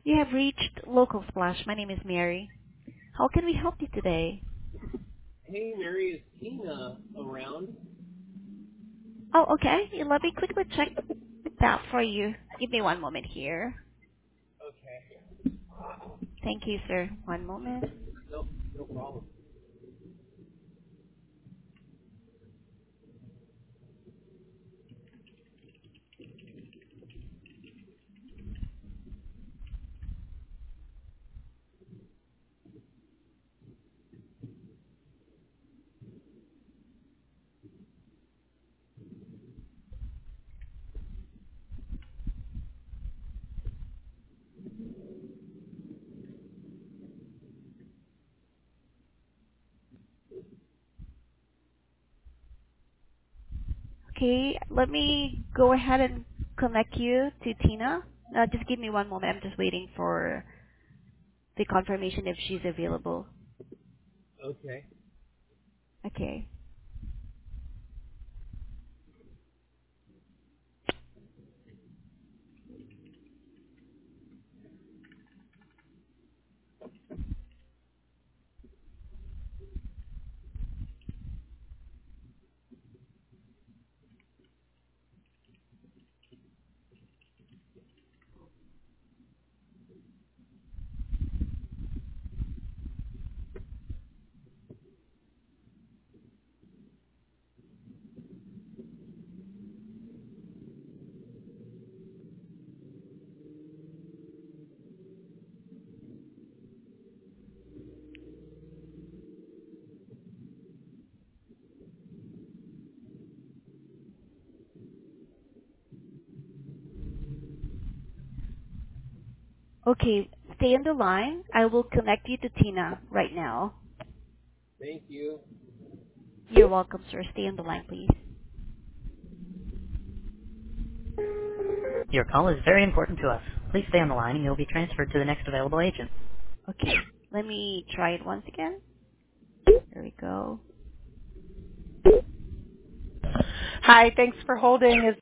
You have reached Local Splash. My name is Mary. How can we help you today? Hey, Mary, is Tina around? Oh, okay. Let me quickly check that for you. Give me one moment here. Okay. Thank you, sir. One moment. No problem. Okay, let me go ahead and connect you to Tina. Just give me one moment. I'm just waiting for the confirmation if she's available. Okay. Okay. Okay, stay on the line. I will connect you to Tina right now. Thank you. You're welcome, sir. Stay on the line, please. Your call is very important to us. Please stay on the line and you'll be transferred to the next available agent. Okay, let me try it once again. There we go. Hi, thanks for holding.